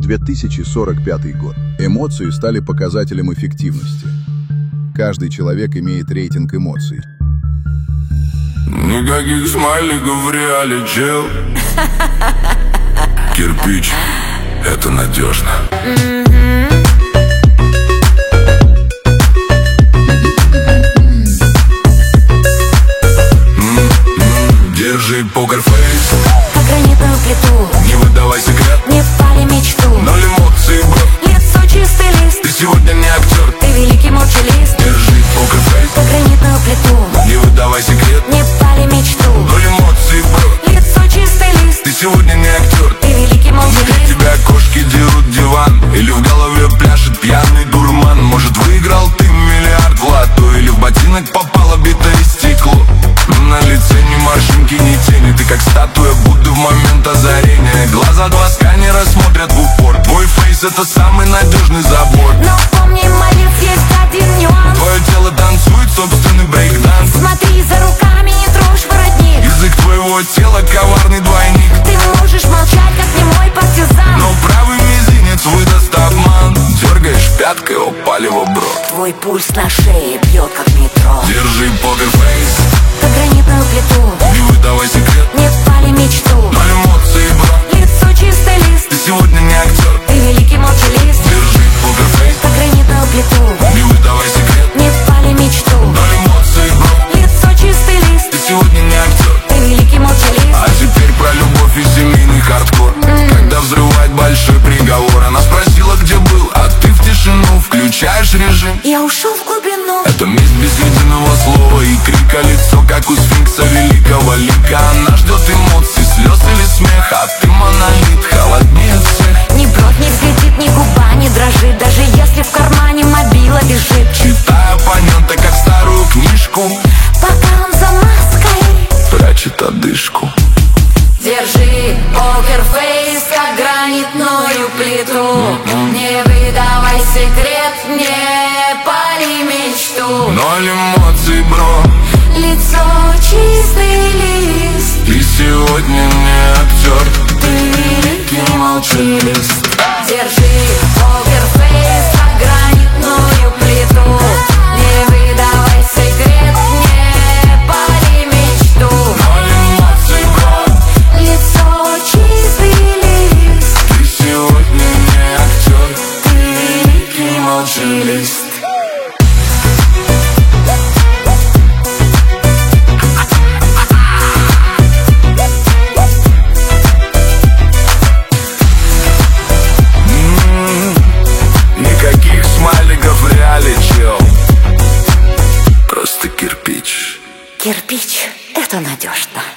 2045 год. Эмоции стали показателем эффективности. Каждый человек имеет рейтинг эмоций. Никаких смайликов в реале, чел. Кирпич, это надежно. Держи покерфейс, как гранитную плиту. не выдавай секрет, Не пали мечту. ноль эмоций, бро. Лицо чистый лист. Ты сегодня не актер. Ты великий молчалист. Держи покерфейс, Как гранитную плиту. не выдавай секрет, Не пали мечту. ноль эмоций, бро. Лицо чистый лист. Ты сегодня не актер. Ты великий молчалист. Тебя кошки дерут диван, или в голове пляшет пьяный дурман. Может, выиграл ты миллиард в лото, или в ботинок попало битое стекло. Но на лице ни морщинки, ни тени. Ты как статуя Будды в момент озарения. Глаза два сканера смотрят в упор. Твой фейс — это самый надежный забор. Но помни, молив, есть один нюанс. Твое тело танцует собственный брейк-данс. Смотри за руками, не трожь воротник. Язык твоего тела — коварный двойник. Ты можешь молчать, как немой партизан. Но правый мизинец выдаст обман. Дергаешь пяткой, о палево, бро. Твой пульс на шее бьет, как метро. Держи покерфейс, Как гранитную плиту. не выдавай секрет, Не пали мечту. ноль эмоций, бро. Лицо чистый лист. Ты сегодня не актер. Ты великий молчалист. Держи покерфейс, Как гранитную плиту. не выдавай секрет, Не пали мечту. ноль эмоций, бро. Лицо чистый лист. Ты сегодня не актер. Ты великий молчалист. А теперь про любовь и семейный хардкор. Когда взрывает большой приговор. Она спросила, где был, а ты в тишину включаешь режим. Я ушел в глубину. Это месть без единого слова и крика. Лицо, как у сфинкса великого лика. Она ждет эмоций, слез или смех, а ты монолит, холоднее всех. Ни бровь не взлетит, ни губа не дрожит. Даже если в кармане мобила лежит. Читай оппонента, как старую книжку. Пока он за маской Прячет одышку. держи покерфейс, как гранитную плиту. Не выдавай секрет, не пали мечту. Ноль эмоций, бро. Лицо чистый лист. Ты сегодня не актер. Ты великий молчалист. Держи покерфейс, как гранитную плиту. Не выдавай секрет, не пали мечту. Ноль эмоций, бро. Лицо чистый лист. Ты сегодня не актер. Ты великий молчалист. Никаких смайликов в реале, чел. Просто кирпич. Кирпич — это надежно.